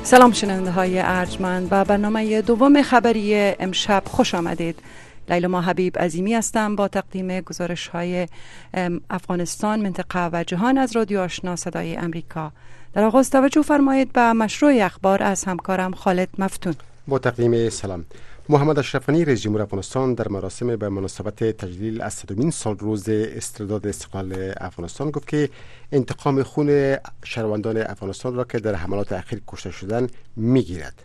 سلام شنونده های ارجمند، به برنامه دوم خبری امشب خوش آمدید. لیلا حبیب عظیمی هستم با تقدیم گزارش های افغانستان، منطقه و جهان از رادیو آشنا صدای امریکا. در آغاز توجه فرمایید به مشروع اخبار از همکارم خالد مفتون. با تقدیم سلام. محمد اشرف غنی رئیس جمهور افغانستان در مراسم به مناسبت تجلیل از 100مین سال روز استرداد استقلال افغانستان گفت که انتقام خون شهروندان افغانستان را که در حملات اخیر کشته شدند میگیرد.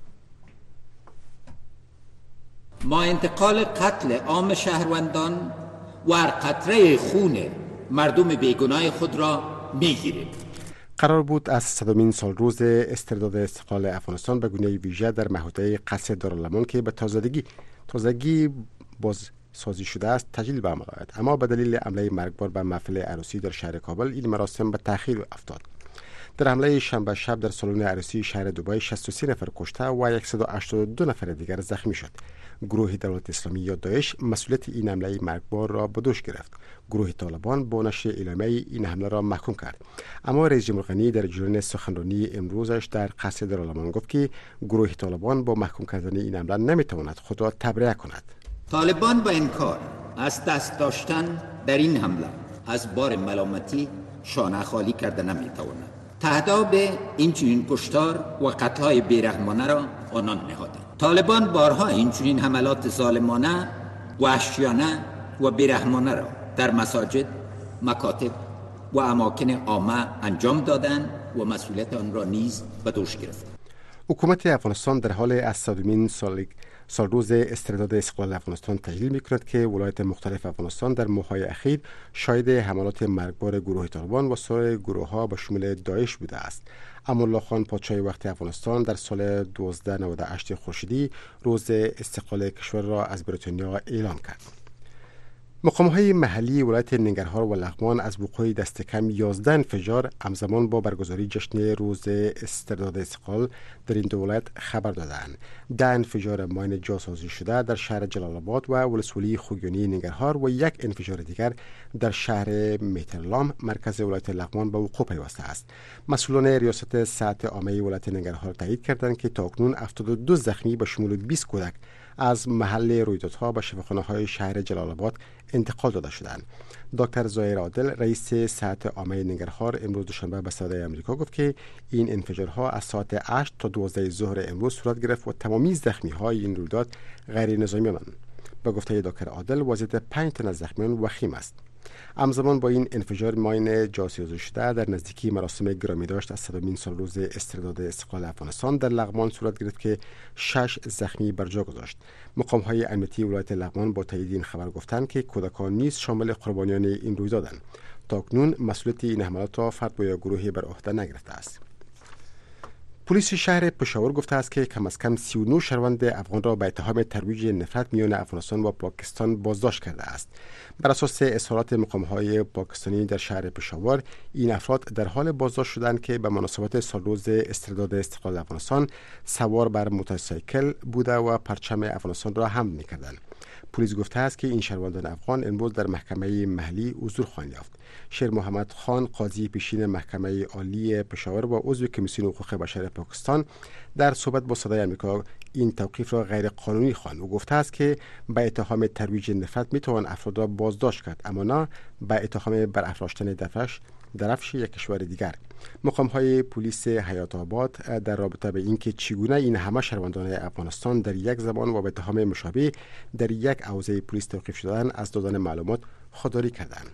ما انتقال قتل عام شهروندان و هر قطره خون مردم بیگناه خود را میگیریم. قرار بود از 100مین سال روز استرداد استقلال افغانستان به گونه ویژه در محوطه قصر دارالامان که به تازگی بازسازی شده است تجلیل به عمل آید، اما به دلیل حمله مرگبار به محفل عروسی در شهر کابل این مراسم به تأخیر افتاد. در حمله شنبه شب در سالن عروسی شهر دبی 63 نفر کشته و 182 نفر دیگر زخمی شد. گروه دولت اسلامی یا داعش مسئولیت این حمله مرگبار را به دوش گرفت. گروه طالبان با نشر اعلامیه این حمله را محکوم کرد. اما رئیس جمهور غنی در جریان سخنرانی امروزش در قصر دارالامان گفت که گروه طالبان با محکوم کردن این حمله نمیتواند خود را تبرئه کند. طالبان با این کار از دست داشتن در این حمله از بار ملامتی شانه خالی کرده نمیتواند. تهداب این چنین کشتار و قتل‌های بیرحمانه را آنان نهادند. طالبان بارها این چنین حملات ظالمانه، وحشیانه و بیرحمانه را در مساجد، مکاتب و اماکن عامه انجام دادند و مسئولیت آن را نیز به دوش گرفتند. حکومت افغانستان در حال از 100مین سال روز استرداد استقلال افغانستان تجلیل می‌کند که ولایت مختلف افغانستان در ماه‌های اخیر شاهد حملات مرگبار گروه طالبان و سایر گروه‌ها به شمول داعش بوده است. امرالله خان پادشاه وقت افغانستان در سال 1298 خورشیدی روز استقلال کشور را از بریتانیا اعلام کرد. مقام‌های محلی ولایت ننگرهار و لغمان از وقوع دست کم 11 انفجار همزمان با برگزاری جشن روز استرداد استقلال در این دو ولایت خبر دادند. 10 انفجار ماین جاسازی شده در شهر جلال آباد و ولسوالی خوگیانی ننگرهار و یک انفجار دیگر در شهر مهترلام مرکز ولایت لغمان به وقوع پیوسته است. مسئولان ریاست صحت عامه ولایت ننگرهار تایید کردند که تاکنون 72 زخمی به شمول 20 کودک از محل رویدادها به شفاخانه‌های شهر جلال آباد انتقال داده شدند. دکتر ظاهر عادل رئیس صحت عامه ننگرهار امروز دوشنبه به صدای آمریکا گفت که این انفجارها از ساعت 8 تا 12 ظهر امروز صورت گرفت و تمامی زخمی‌های این رویداد غیر نظامیانند. به گفته دکتر عادل وضعیت 5 تن از زخمیان وخیم است. همزمان با این انفجار ماین جاسازی شده در نزدیکی مراسم گرامی داشت از 100مین سال روز استرداد استقلال افغانستان در لغمان صورت گرفت که 6 زخمی بر جا گذاشت. مقام‌های امنیتی ولایت لغمان با تایید این خبر گفتند که کودکان نیز شامل قربانیان این رویدادند. تاکنون مسئولیت این حملات را فرد یا گروهی بر عهده نگرفته است. پلیس شهر پشاور گفته است که کم از کم 39 شهروند افغان را به اتهام ترویج نفرت میان افغانستان و پاکستان بازداشت کرده است. بر اساس اظهارات مقام‌های پاکستانی در شهر پشاور، این افراد در حال بازداشت شدند که به مناسبت سالروز استرداد استقلال افغانستان سوار بر موتورسیکل بوده و پرچم افغانستان را حمل می‌کردند. پلیس گفته است که این شهروندان افغان امروز در محکمه محلی حضور خواهند یافت. شیر محمد خان قاضی پیشین محکمه عالی پشاور و عضو کمیسیون حقوق بشر پاکستان در صحبت با صدای آمریکا این توقیف را غیر قانونی خواند و گفته است که به اتهام ترویج نفرت میتوان افراد را بازداشت کرد، اما نه به اتهام برافراشتن درفش یک کشور دیگر. مقام‌های پلیس حیات آباد در رابطه به اینکه چگونه این همه شهروندان افغانستان در یک زمان و به اتهام مشابه در یک حوزه پلیس توقیف شدند از دادن معلومات خودداری کردند.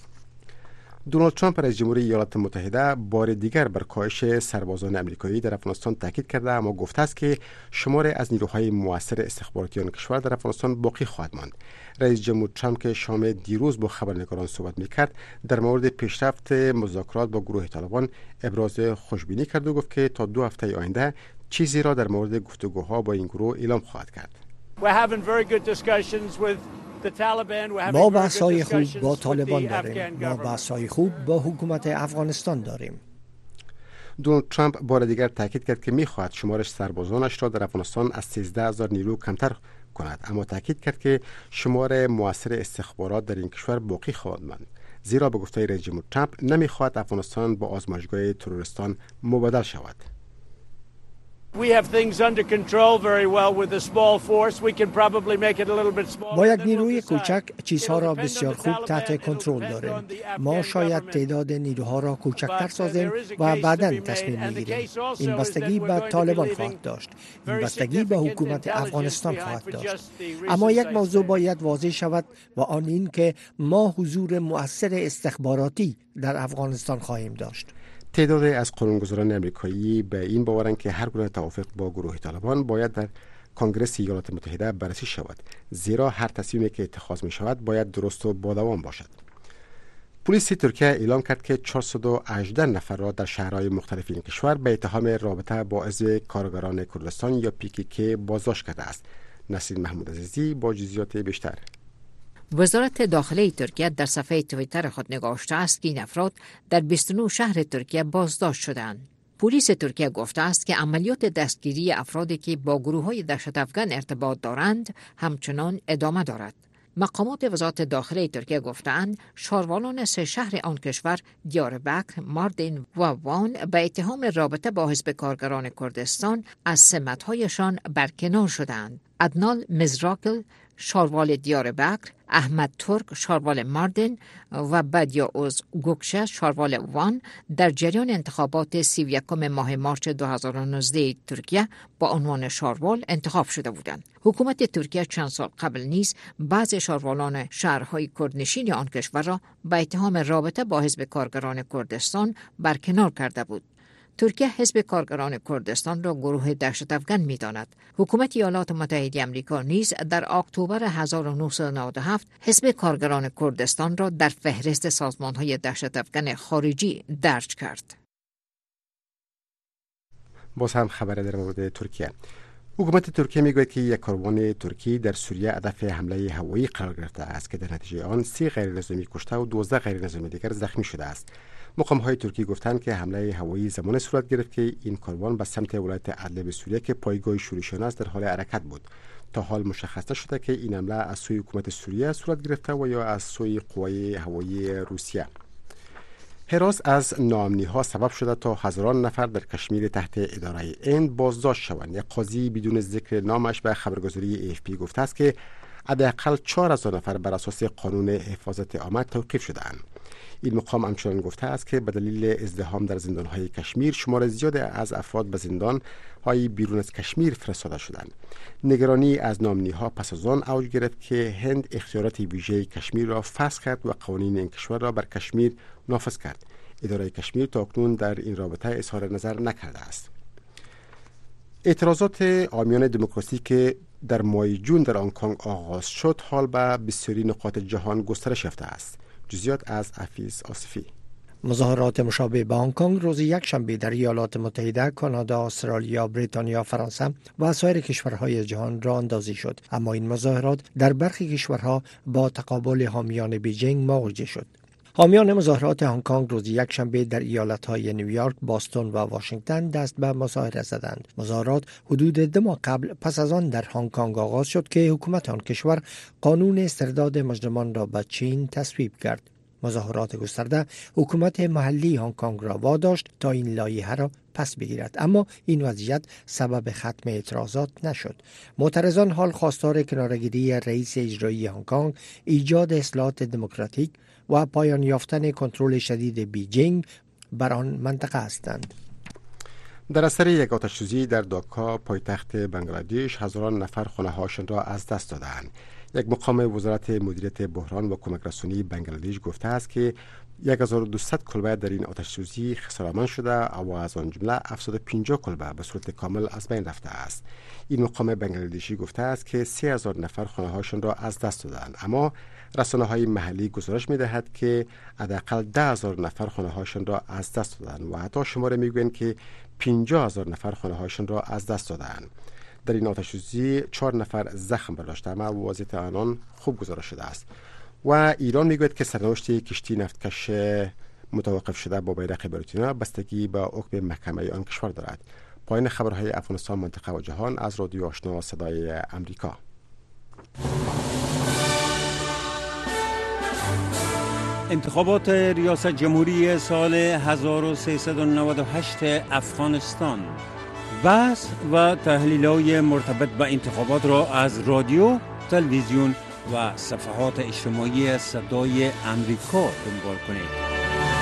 دونالد ترامپ رئیس جمهوری ایالات متحده بار دیگر بر کاهش سربازان آمریکایی در افغانستان تاکید کرده، اما گفته است که شمار از نیروهای مؤثر استخباراتی آن کشور در افغانستان باقی خواهد ماند. رئیس جمهور ترامپ که شام دیروز با خبرنگاران صحبت می‌کرد در مورد پیشرفت مذاکرات با گروه طالبان ابراز خوشبینی کرد و گفت که تا 2 هفته آینده چیزی را در مورد گفتگوها با این گروه اعلام خواهد کرد. ما بحث‌های خوب با طالبان داریم. ما بحث‌های خوب با حکومت افغانستان داریم. دونالد ترامپ بار دیگر تاکید کرد که می‌خواهد شمارش سربازانش را در افغانستان از 13,000 نیرو کمتر کند، اما تاکید کرد که شمار مؤثر استخبارات در این کشور باقی خواهد ماند، زیرا به گفته رئیس جمهور ترامپ نمی‌خواهد افغانستان با آزمایشگاه تروریستان مبادل شود. با یک نیروی کوچک چیزها را بسیار خوب تحت کنترل داریم. ما شاید تعداد نیروها را کوچکتر سازیم و بعداً تصمیم میگیریم. این بستگی به طالبان خواهد داشت. این بستگی به حکومت افغانستان خواهد داشت. اما یک موضوع باید واضح شود و آن این که ما حضور مؤثر استخباراتی در افغانستان خواهیم داشت. تعداد از قانونگذاران امریکایی به این باورند که هر گونه توافق با گروه طالبان باید در کنگره ایالات متحده بررسی شود، زیرا هر تصمیمی که اتخاذ می شود باید درست و با دوام باشد. پلیس ترکیه اعلام کرد که 418 نفر را در شهرهای مختلف این کشور به اتهام رابطه با حزب کارگران کردستان یا PKK بازداشت کرده است. نسرین محمود عزیزی با جزئیات بیشتر. وزارت داخلی ترکیه در صفحه توییتر خود نگاشته است که این افراد در 29 شهر ترکیه بازداشت شدند. پلیس ترکیه گفته است که عملیات دستگیری افرادی که با گروه‌های دهشت افکن ارتباط دارند همچنان ادامه دارد. مقامات وزارت داخلی ترکیه گفتند شاروالان 3 شهر آن کشور دیاربکر، ماردین و وان به اتهام رابطه با حزب کارگران کردستان از سمت‌هایشان برکنار شدند. عدنان مزراکل شاروال دیاربکر، احمد ترک شاروال ماردین و بدیاوز گوکشه شاروال وان در جریان انتخابات 31 ماه مارس 2019 ترکیه با عنوان شاروال انتخاب شده بودند. حکومت ترکیه چند سال قبل نیز بعضی شاروالان شهرهای کردنشین آن کشور را به اتهام رابطه با حزب کارگران کردستان برکنار کرده بود. ترکیه حزب کارگران کردستان را گروه دهشت افکن می‌داند. حکومت ایالات متحده آمریکا نیز در اکتبر 1997 حزب کارگران کردستان را در فهرست سازمان‌های دهشت افکن خارجی درج کرد. باز هم خبر در مورد ترکیه. حکومت ترکیه میگوید که یک کاروان ترکی در سوریه هدف حمله هوایی قرار گرفته است که در نتیجه آن 30 غیرنظامی کشته و 12 غیرنظامی دیگر زخمی شده است. مقام‌های ترکی گفتند که حمله هوایی زمان صورت گرفت که این کاروان به سمت ولایت ادلب سوریه که پایگاه شورشیان است در حال حرکت بود. تا حال مشخص نشده که این حمله از سوی حکومت سوریه صورت گرفته و یا از سوی قوای هوایی روسیه. هراس از ناامنی‌ها سبب شده تا هزاران نفر در کشمیر تحت اداره هند بازداشت شوند. یک قاضی بدون ذکر نامش به خبرگزاری AFP گفته است که حداقل 4000 نفر بر اساس قانون حفاظت عامه توقیف شده‌اند. این مقام همچنان گفته است که به دلیل ازدحام در زندان‌های کشمیر شمار زیاد از افراد به زندان‌های بیرون از کشمیر فرستاده شدند. نگرانی از ناامنی‌ها پس از آن اوج گرفت که هند اختیارات ویژه کشمیر را فسخ کرد و قوانین این کشور را بر کشمیر نافذ کرد. اداره کشمیر تا اکنون در این رابطه اظهار نظر نکرده است. اعتراضات حامیان دموکراسی که در ماه جون در هنگ کنگ آغاز شد حال به بسیاری نقاط جهان گسترش یافته است. جزئیات از حفیظ آصفی. مظاهرات مشابه به هنگ کنگ روز یکشنبه در ایالات متحده، کانادا، استرالیا، بریتانیا، فرانسه و سایر کشورهای جهان راه اندازی شد، اما این مظاهرات در برخی کشورها با تقابل حامیان بیجینگ مواجه شد. حامیان مظاهرات هنگ کنگ روز یکشنبه در ایالت‌های نیویورک، باستون و واشنگتن دست به مظاهره زدند. مظاهرات حدود 2 ماه قبل پس از آن در هنگ کنگ آغاز شد که حکومت آن کشور قانون استرداد مجرمان را به چین تصویب کرد. مظاهرات گسترده حکومت محلی هنگ کنگ را واداشت تا این لایحه را پس بگیرد، اما این وضعیت سبب ختم اعتراضات نشد. معترضان حال خواستار کناره‌گیری رئیس اجرایی هنگ کنگ، ایجاد اصلاحات دموکراتیک و پایان یافتن کنترل شدید بیجینگ بر آن منطقه هستند. در اثر یک آتش‌سوزی در داکا پایتخت بنگلادش هزاران نفر خانه‌هاشان را از دست دادند. یک مقام وزارت مدیریت بحران و کمک رسانی بنگلادش گفته است که 1200 کلبه در این آتش‌سوزی خسارتمند شده و از آن جمله 750 کلبه به صورت کامل از بین رفته است. این مقام بنگلادشی گفته است که 3000 نفر خانه‌هاشان را از دست دادند، اما رسانه‌های محلی گزارش می‌دهد که حداقل 10000 نفر خانه‌هاشان را از دست دادند و حتی شماره می‌گویند که 50000 نفر خانه‌هاشان را از دست دادند. در این آتش‌سوزی 4 نفر زخم برداشته اما وضعیت آنان خوب گزارش شده است. و ایران میگوید که سرنوشت کشتی نفتکش متوقف شده با بیرق بریتانیا بستگی به حکم محکمه آن کشور دارد. پایان خبرهای افغانستان، منطقه و جهان از رادیو آشنا صدای امریکا. انتخابات ریاست جمهوری سال 1398 افغانستان بحث و تحلیل‌های مرتبط با انتخابات را از رادیو، تلویزیون و صفحات اجتماعی صدای امریکا دنبال کنید.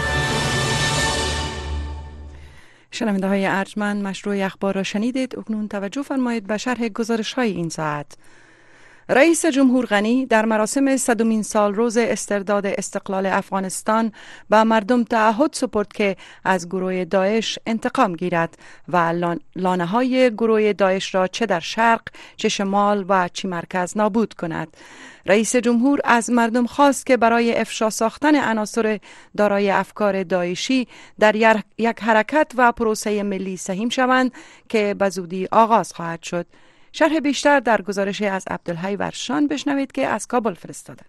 شنونده های ارجمند، مشروع اخبار را شنیدید. اکنون توجه فرمایید به شرح گزارش های این ساعت. رئیس جمهور غنی در مراسم 100مین سالروز استرداد استقلال افغانستان به مردم تعهد سپرد که از گروه داعش انتقام گیرد و لانه های گروه داعش را چه در شرق، چه شمال و چه مرکز نابود کند. رئیس جمهور از مردم خواست که برای افشا ساختن عناصر دارای افکار داعشی در یک حرکت و پروسه ملی سهیم شوند که به زودی آغاز خواهد شد. شرح بیشتر در گزارش از عبدالحی ورشان بشنوید که از کابل فرستاده.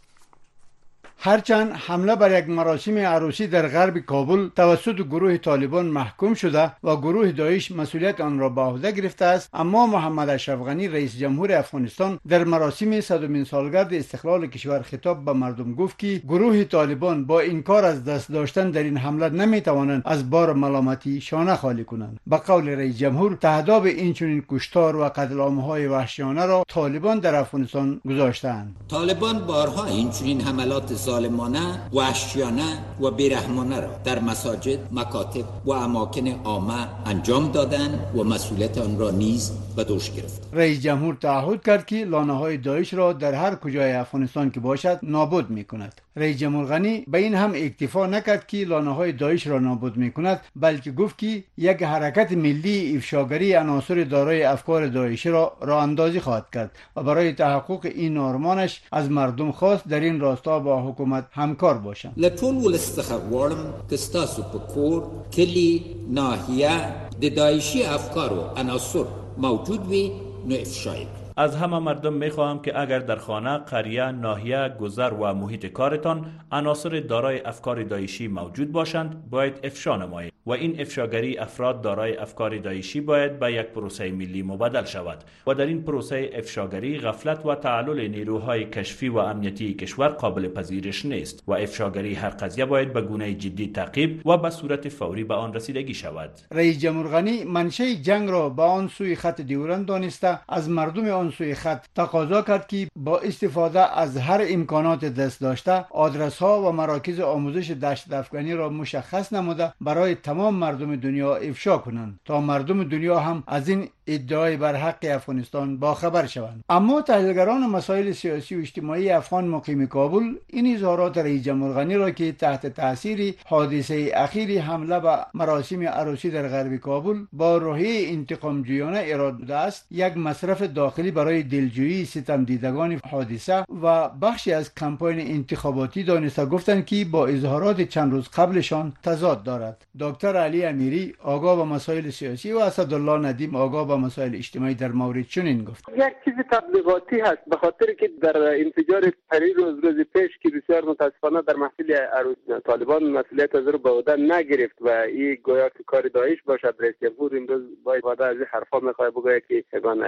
هرچند حمله بر یک مراسم عروسی در غرب کابل توسط گروه طالبان محکوم شده و گروه داعش مسئولیت آن را به عهده گرفته است، اما محمد اشرف غنی رئیس جمهور افغانستان در مراسم 100مین سالگرد استقلال کشور خطاب به مردم گفت که گروه طالبان با انکار از دست داشتن در این حمله نمیتوانند از بار ملامتی شانه خالی کنند. به قول رئیس جمهور، تهداب اینچنین کشتار و قتل عام‌های وحشیانه را طالبان در افغانستان گذاشتند. طالبان بارها اینچنین حملات ظالمانه، وحشیانه و بیرحمانه را در مساجد، مکاتب و اماکن عامه انجام دادند و مسئولیت آن را نیز به دوش گرفت. رئیس جمهور تعهد کرد که لانه‌های داعش را در هر کجای افغانستان که باشد نابود می‌کند. رئیس جمهور غنی به این هم اکتفا نکرد که لانه‌های داعش را نابود می‌کند، بلکه گفت که یک حرکت ملی افشاگری عناصر دارای افکار داعشی را راه اندازی خواهد کرد و برای تحقق این آرمانش از مردم خواست در این راستا با حکومت همکار باشند. لطول ولستخوارم کستاسو پکور کلی ناحیه د داعشی افکار و عناصر موجود وی نو افشای. از همه مردم میخواهم که اگر در خانه، قریه، ناحیه، گذر و محیط کارتان عناصر دارای افکار داعشی موجود باشند، باید افشا نمایید و این افشاگری افراد دارای افکار داعشی باید به یک پروسه ملی مبادل شود و در این پروسه افشاگری غفلت و تعلل نیروهای کشفی و امنیتی کشور قابل پذیرش نیست و افشاگری هر قضیه باید به گونه جدی تعقیب و به صورت فوری به آن رسیدگی شود. رئیس جمهور غنی منشأ جنگ را به آن سوی خط دیورند دانسته از مردم آن سوی خط تقاضا کرد که با استفاده از هر امکانات دست داشته آدرس ها و مراکز آموزش دشت افغانی را مشخص نموده برای تمام مردم دنیا افشا کنند تا مردم دنیا هم از این ادعای بر حق افغانستان با خبر شوند. اما تحلیلگران مسائل سیاسی و اجتماعی افغان مقیم کابل این اظهارات رئیس جمهور غنی را که تحت تاثیر حادثه اخیر حمله به مراسم عروسی در غرب کابل با روحیه انتقام جویانه اراده است، یک مصرف داخلی برای دلجویی ستم دیدگان حادثه و بخشی از کمپاین انتخاباتی دانسته گفتند که با اظهارات چند روز قبلشان تضاد دارد. دکتر علی امیری آگاه به مسائل سیاسی و اسدالله ندیم آگاه به مسائل اجتماعی در مورد چنین گفت: یک چیز تبلیغاتی هست، به خاطر که در انفجار پری روز پیش که بسیار متاسفانه در محفل عروس طالبان مسئولیت از رو به عهده نگرفت و این گویا که کار داعش باشد، رئیس جمهور امروز باید از این حرفا میخواد بگه که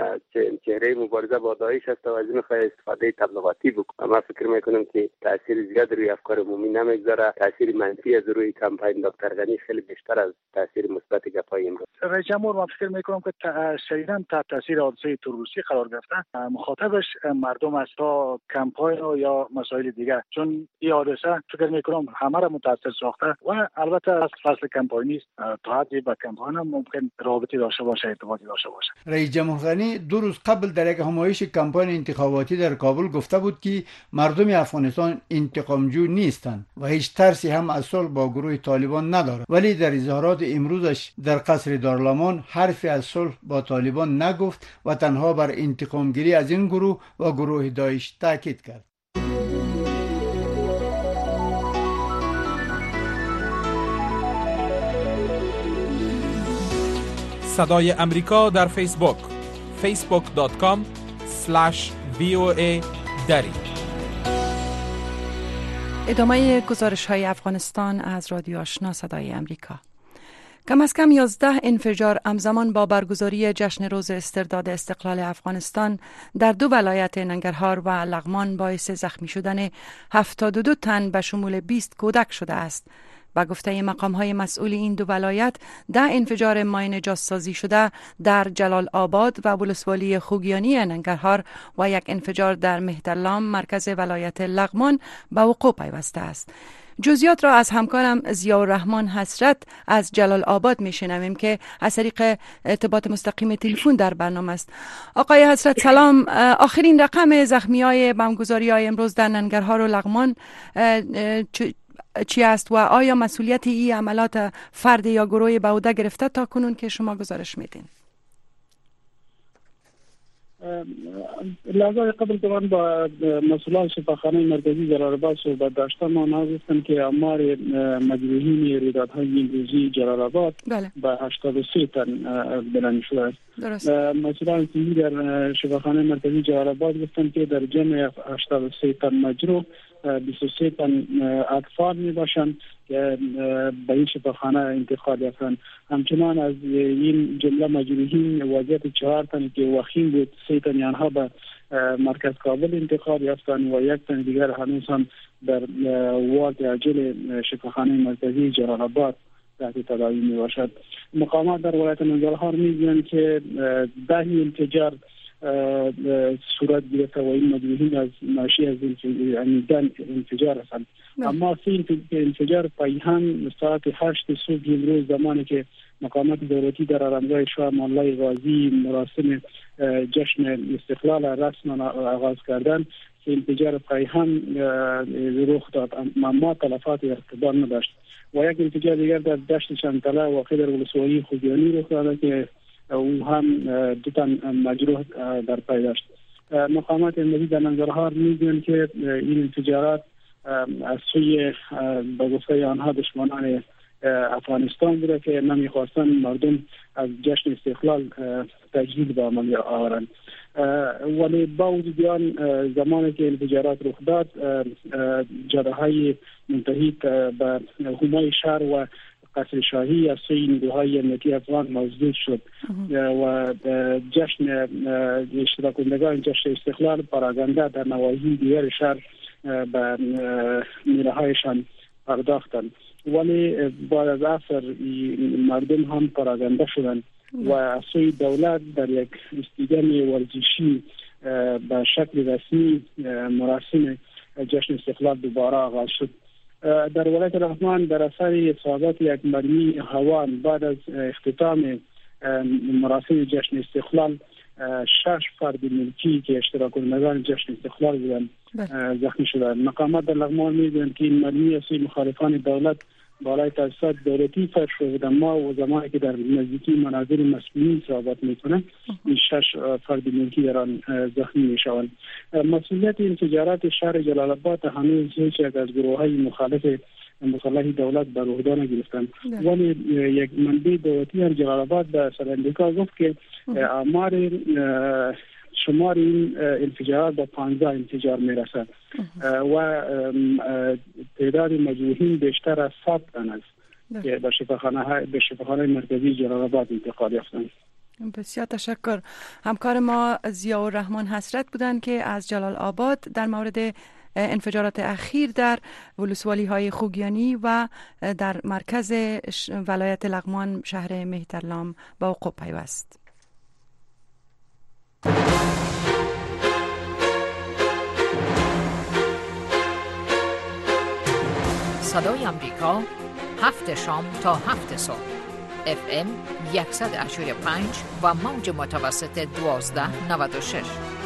چهره مبارزه با داعش است و از این میخواد استفاده تبلیغاتی بکنه. من فکر میکنم که تاثیر زیاد روی افکار عمومی نمیگذاره. تاثیر منفی از روی کمپاین دکتر غنی خیلی بیشتر از تاثیر مثبت گپای امروز. رئیس جمهور من فکر میکنم که شدیداً تحت تاثیر حادثه تروریستی قرار گرفته. مخاطبش مردم است تا کمپاین یا مسائل دیگه، چون این حادثه فکر میکنم همه را متاثر ساخته و البته از فصل کمپاینی است تا حدی با کمپاین هم ممکن رابطی داشته باشه، ارتباطی داشته باشه. رئیس جمهور غنی 2 روز قبل در یک همایش کمپاین انتخاباتی در کابل گفته بود که مردم افغانستان انتقامجو نیستند و هیچ ترسی هم از صلح با گروه طالبان ندارد، ولی در اظهارات امروزش در قصر دارالامان حرفی از صلح با طالبان نگفت و تنها بر انتقامگیری از این گروه و گروه داعش تاکید کرد. صدای امریکا در فیسبوک facebook.com/VOA دری. ادامه گزارش های افغانستان از رادیو آشنا صدای امریکا. کم از کم 11 انفجار همزمان با برگزاری جشن روز استرداد استقلال افغانستان در 2 ولایت ننگرهار و لغمان باعث زخمی شدن 72 تن به شمول 20 کودک شده است. با گفته مقام‌های مسئول این دو ولایت 10 انفجار ماین جاسازی شده در جلال آباد و ولسوالی خوگیانی ننگرهار و یک انفجار در مهترلام مرکز ولایت لغمان به وقوع پیوسته است. جزئیات را از همکارم ضیاءالرحمن حسرت از جلال آباد میشنویم که از طریق ارتباط مستقیم تلفن در برنامه است. آقای حسرت سلام. آخرین رقم زخمیای بمبگذاری‌های امروز در ننگرهار و لغمان چی است و آیا مسئولیت این عملات فرد یا گروه به عهده گرفته تا کنون که شما گزارش میدین؟ لحظه قبل طبعا با مسئولان شفاخانه مرکزی جلال آباد صحبت داشتم. ما نازستم که آمار مجروحین رویدادهای امروزی جلال آباد به 83 تن بلند شده است. مسئولان صحی در شفاخانه مرکزی جلال آباد گفتن که در جمع 83 تن مجروح 23 تن اطفال می باشند که به این شفاخانه انتقال یافتند. همچنان از این جمله مجروحین وضعیت 4 تن که وخیم بود، 3 تن آنها به مرکز کابل انتقال یافتند و 1 تن دیگر هنوز هم در وارد عاجل شفاخانه مرکزی جلال آباد تحت تداوی می باشد. مقامات در ولایت ننگرهار میگویند که 10 انفجار صورت گرفته و این مجروحین از ناشی از انفجار هستند. اما 3 انفجار پایان ساعت 8 صبح امروز زمانی که مقامات دولتی در آرامگاه شاه امان الله غازی مراسم جشن استقلال رسما آغاز کردند، که انفجار پایان رخ داد اما تلفات ارتباط نداشت و یک انفجار دیگر در دشت شنتله واقع در ولسوالی خوگیانی رخ داد که او هم 2 تن مجروح در پی داشت. مقامات ملی در ننگرهار میگویند که این انفجارات از سوی به گفته آنها دشمنان افغانستان بوده که نمیخواستن مردم از جشن استقلال تجدید به عمل آورند. ولی با وجود آن زمانی که انفجارات رخ داد جاده‌های منتهی به حومه شهر و قصر شاهی از سوی نیروهای امنیتی افغان مسدود شد و جشن اشتراک کنندگان جشن استقلال پراگنده در نواحی دیگر شهر به نیروهایشان پرداختند. ولی بعد از عصر مردم هم پراگنده شدند و از سوی دولت در یک استیدام ورزشی به شکل رسمی مراسم جشن استقلال دوباره آغاز شد. در ولایت لغمان در اثر اصابت یک مرمی هوان بعد از اختتام مراسم جشن استقلال 6 فرد ملکی که اشتراک کنندگان جشن استقلال بودند زخمی شدند. مقامات در لغمان میگویند که این مرمی از سوی مخالفان دولت بالای تاسیسات دولتی فرش شده، ما و زمانی که در نزدیکی منازل مسئولین اصابت میکنه این 6 فرد ملکی در آن زخمی میشوند. مسئولیت انفجارات شهر جلال آباد هنوز هیچ یک از گروه‌های مخالف مسلح دولت بر عهده نگرفتند، ولی یک منبع دولتی در جلال آباد به سرندیکا گفت که آمار شمار این انفجارات به 15 انفجار میرسد و تعداد مجروحین بیشتر از 100 تن است که به شفاخانه مرکزی جلال آباد انتقال یافتند. بسیار تشکر. همکار ما ضیاءالرحمن حسرت بودند که از جلال آباد در مورد انفجارات اخیر در ولسوالی های خوگیانی و در مرکز ولایت لغمان شهر مهترلام با وقوع پیوست. صدای امریکا 7 شام تا 7 صبح FM 100.5 و موج متوسط 1296.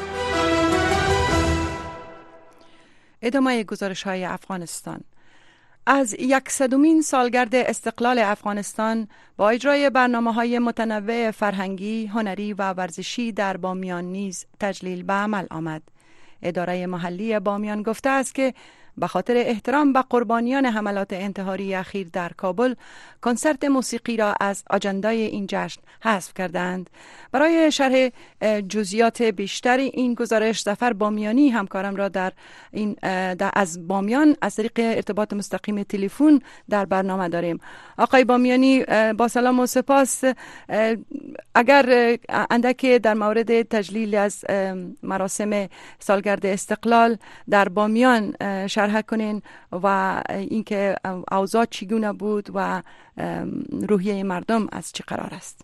ادامه گزارش های افغانستان. از 100مین سالگرد استقلال افغانستان با اجرای برنامه‌های متنوع فرهنگی، هنری و ورزشی در بامیان نیز تجلیل به عمل آمد. اداره محلی بامیان گفته است که به خاطر احترام به قربانیان حملات انتحاری اخیر در کابل کنسرت موسیقی را از آجندای این جشن حذف کردند. برای شرح جزئیات بیشتر این گزارش ظفر بامیانی همکارم را از بامیان از طریق ارتباط مستقیم تلفن در برنامه داریم. آقای بامیانی با سلام و سپاس. اگر اندک در مورد تجلیل از مراسم سالگرد استقلال در بامیان شرح شرح کنین و اینکه اوضاع چگونه بود و روحیه مردم از چه قرار است.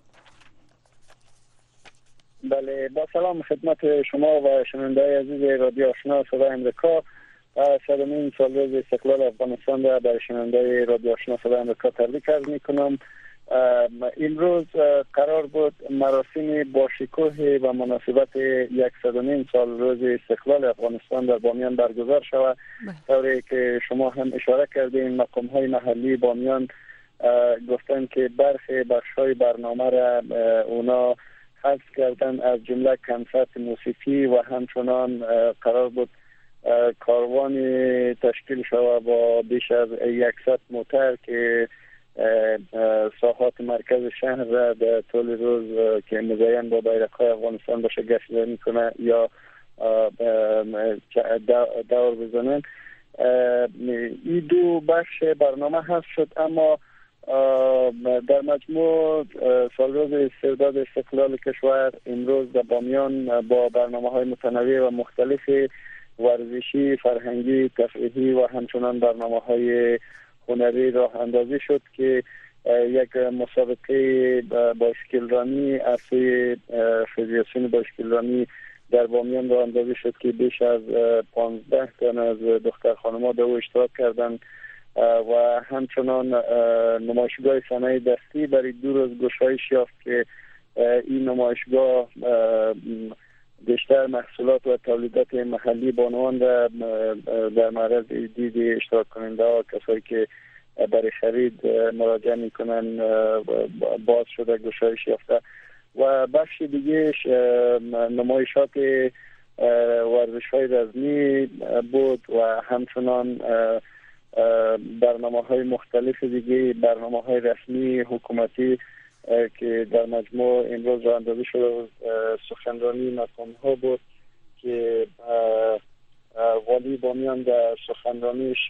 بله، با سلام خدمت شما و شنونده‌های عزیز رادیو آشنا صدای امریکا. 100مین سالروز استقلال افغانستان را برای شنونده‌های رادیو آشنا صدای امریکا تبریک عرض می‌کنم. امروز قرار بود مراسم باشکوه و مناسبت 100مین سالروز استقلال افغانستان در بامیان برگزار شود. طوری که شما هم اشاره کردین، مقام‌های محلی بامیان گفتن که برخی بخش‌های برنامه را اونا حذف کردن، از جمله کنسرت موسیقی و همچنان قرار بود کاروان تشکیل شود با بیش از 100 موتر که ساحات مرکز شهر را در طول روز که مزین با بیرق‌های افغانستان باشه گشتزنی کنه یا دور بزنن. این دو بخش برنامه حذف شد، اما در مجموع سالروز استرداد استقلال کشور امروز در بامیان با برنامه‌های متنوع و مختلف ورزشی، فرهنگی، تفریحی و همچنان برنامه‌های هنری راه اندازی شد که یک مسابقه بایسکل رانی عرصه فدراسیون بایسکل رانی در بامیان راه اندازی شد که بیش از 15 تن از دختر خانم‌ها در او اشتراک کردند و همچنان نمایشگاه صنایع دستی برای 2 روز گشایش یافت که این نمایشگاه بیشتر محصولات و تولیدات محلی بانوان را در معرض دید اشتراک کننده ها، کسایی که برای خرید مراجعه میکنن، باز شده گشایش یافته. و بخش دیگه نمایشات ورزش های رزمی بود و همچنان برنامه های مختلف دیگه، برنامه های رسمی حکومتی که در مجموع امروز راه اندازی شده. سخنرانی مقام ها بود که والی بامیان در سخنرانیش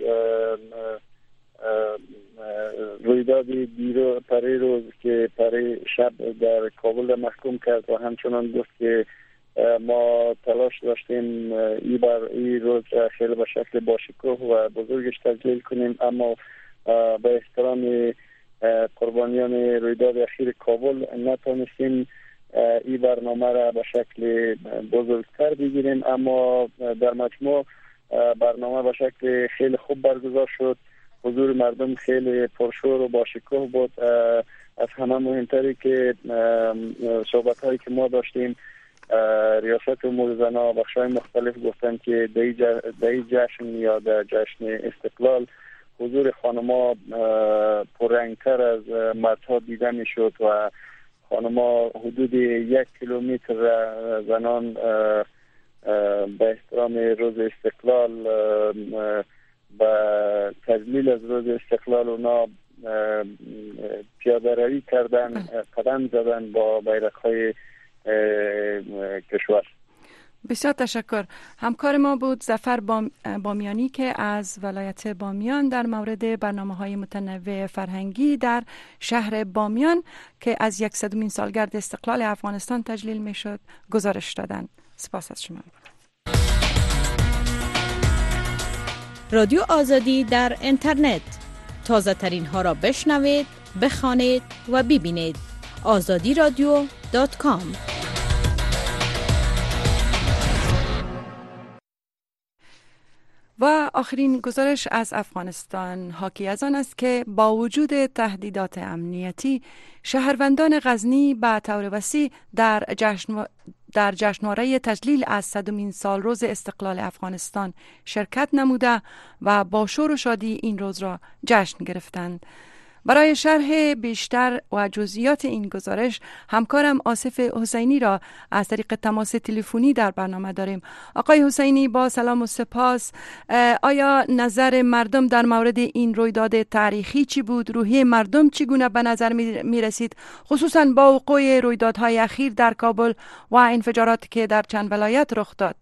رویداد پری روز که پری شب در کابل محکوم کرد و همچنان گفت که ما تلاش داشتیم این روز خیلی به شکل باشکوه و بزرگش تجلیل کنیم، اما به احترام قربانیان رویداد اخیر کابل نتونستیم این برنامه را به شکل بزرگتر بگیریم. اما در مجموع برنامه به شکل خیلی خوب برگزار شد. حضور مردم خیلی پرشور و باشکوه بود. از همه مهمتری که صحبت هایی که ما داشتیم، ریاست امور زنان و بخش‌های مختلف گفتن که در این جشن یا در جشن استقلال حضور خانم‌ها پررنگتر از مردها دیده میشد و خانم‌ها حدود 1 کیلومتر زنان به احترام روز استقلال و تجلیل از روز استقلال اونا پیاده روی کردن، قدم زدن با بیرق‌های کشور. بسیار تشکر. همکار ما بود ظفر بامیانی که از ولایت بامیان در مورد برنامه‌های متنوع فرهنگی در شهر بامیان که از 100مین سالگرد استقلال افغانستان تجلیل میشد گزارش دادند. سپاس از شما. رادیو آزادی در اینترنت، تازه ترین ها را بشنوید، بخوانید و ببینید. azadiradio.com. و آخرین گزارش از افغانستان حاکی از آن است که با وجود تهدیدات امنیتی، شهروندان غزنی به طور وسیع در جشنواره تجلیل از 100مین سالروز استقلال افغانستان شرکت نموده و با شور و شادی این روز را جشن گرفتند. برای شرح بیشتر و جزئیات این گزارش همکارم آصف حسینی را از طریق تماس تلفنی در برنامه داریم. آقای حسینی، با سلام و سپاس. آیا نظر مردم در مورد این رویداد تاریخی چی بود؟ روحیه مردم چگونه به نظر می رسید، خصوصا با وقوع رویدادهای اخیر در کابل و انفجاراتی که در چند ولایت رخ داد؟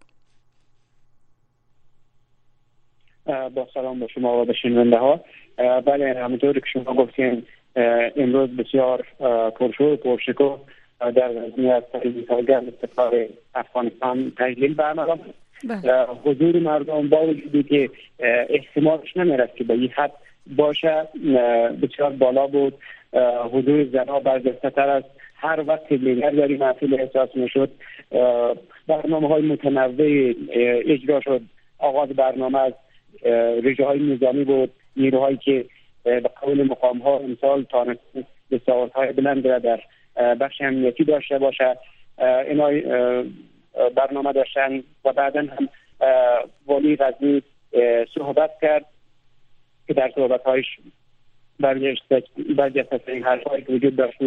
با سلام به شما و به شنونده ها. بله، همونطور که شما گفتین امروز بسیار پرشور و پرشکوه در غزنی از سالگرد استقلال افغانستان تجلیل برنامه. حضور مردم با وجودی که احتمالش نمیرفت که به این حد باشه بسیار بالا بود. حضور زنها برجسته‌تر از هر وقت دیگر در این محفل احساس میشد. برنامه‌های متنوع اجرا شد. آغاز برنامه از رژه های نظامی بود، نیروهایی که به قول مقام‌ها امسال تانستن به سوادهای بلند را در بخش امنیتی داشته باشه. اینا برنامه داشتن و بعدا هم والی غزنی صحبت کرد که در صحبت‌هایش برجسته این حرف‌هایی که وجود داشت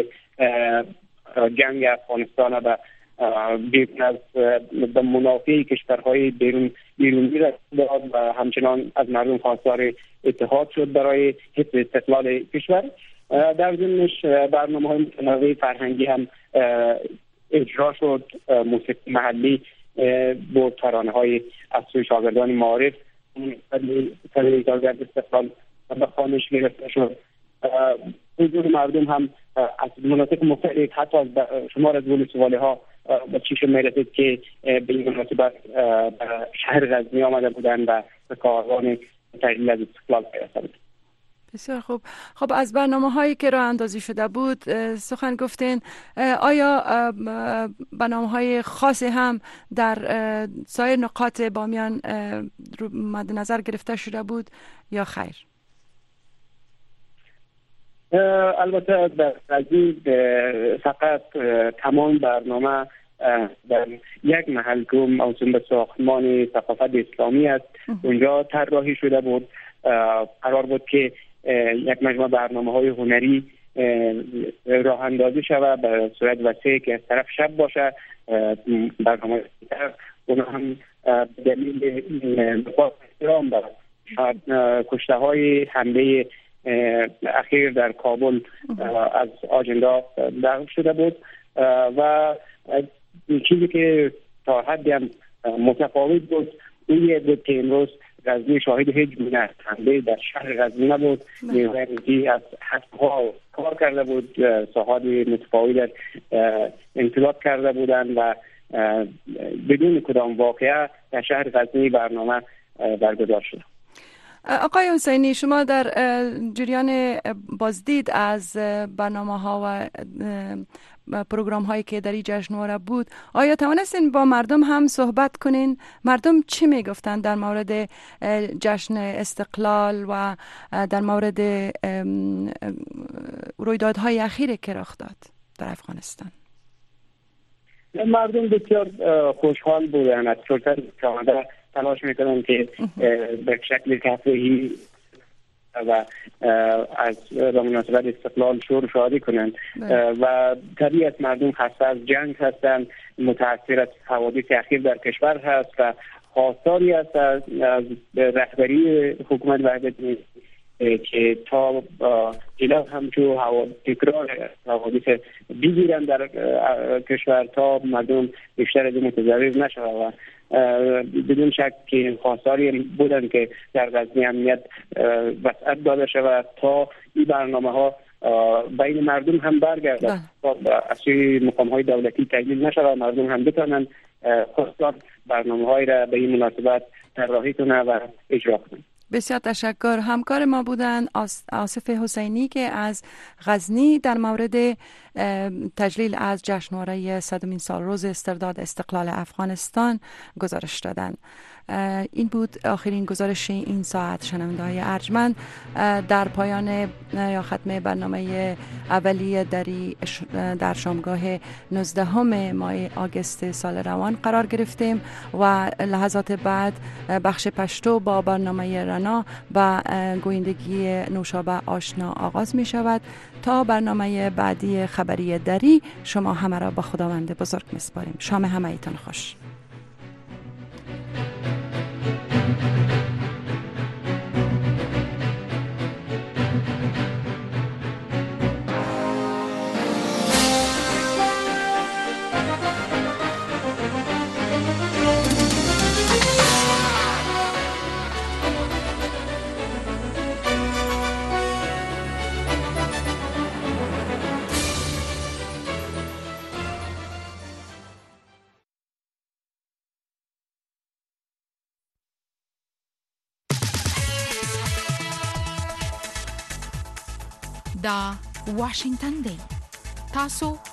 جنگ افغانستان و بیرون از به منافع کشورهای بیرونی رسید و همچنان از مردم خواستار اتحاد شد برای حفظ استقلال کشور. در ضمنش برنامه‌های متنوع فرهنگی هم اجرا شد. موسیقی محلی بود، ترانه‌های از سوی شاگردان معارف صدای کارگرد استقلال به خوانش گرفته شد. حضور مردم هم از مناطق مختلف حتی از شمار از ولسوالی‌ها به چشم می‌رسید که به این مناسبت به شهر غزنی آمده بودند و به کاروان تجلیل از استقلال پیوسته. بسیار خوب. خب از برنامه‌هایی که راه اندازی شده بود سخن گفتین. آیا برنامه‌های خاصی هم در سایر نقاط بامیان مد نظر گرفته شده بود یا خیر؟ البته در غزنی فقط تمام برنامه در یک محل که موسوم به ساختمان ثقافت اسلامی است اونجا طراحی شده بود. قرار بود که یک مجموعه برنامه‌های هنری راه اندازی شود به صورت وسیع که از طرف شب باشه. برنامه اونا هم دلیل احترام به کشته‌های حمله اخیر در کابل از آجندا داخل شده بود و چیزی که تا حدی هم متفاوت بود این بود که امروز غزنی شاهد هیچ گونه حمله در شهر غزنی نبود. نیروهای از حسب‌ها کار کرده بود، ساحات متفاوت انطلاق کرده بودند و بدون کدام واقعه در شهر غزنی برنامه برگزار شد. آقای حسینی، شما در جریان بازدید از برنامه‌ها و پروگرام هایی که در این جشنواره بود، آیا توانستین با مردم هم صحبت کنین؟ مردم چی میگفتن در مورد جشن استقلال و در مورد رویدادهای اخیری که رخ داد در افغانستان؟ مردم بسیار خوشحال بودن. از سلطان کامده تلاش میکنن که به شکل تفریحی و از مناسبت استقلال شور شادی کنند و طبیعت مردم خسته از جنگ هستند، متاثر از حوادث اخیر در کشور هست و خواستاری است از رهبری حکومت وحدت که تا جلو همچو تکرار حوادث بگیرن در کشور تا مردم بیشتر از متضرر نشود و بدون شک که خواستاری بودن که در غزنی امنیت وسعت داده شود تا این برنامه‌ها بین مردم هم برگردد تا از مقام‌های دولتی تجلیل نشود، مردم هم بتوانند خودکار برنامه‌های را به این مناسبت طراحی کنند و اجرا کنند. بسیار تشکر. همکار ما بودن آصف حسینی که از غزنی در مورد تجلیل از جشنواره 100مین سالروز استرداد استقلال افغانستان گزارش دادن. این بود آخرین گزارش این ساعت. شنونده‌های ارجمند، در پایان یا ختم برنامه اولیه در شامگاه 19 ماه آگوست سال روان قرار گرفتیم و لحظات بعد بخش پشتو با برنامه رنا و گویندگی نوشابه آشنا آغاز می شود. تا برنامه بعدی خبری دری، شما همه را با خداوند بزرگ می‌سپاریم. شام همه ایتان خوش. دا واشنگتن دی. تاسو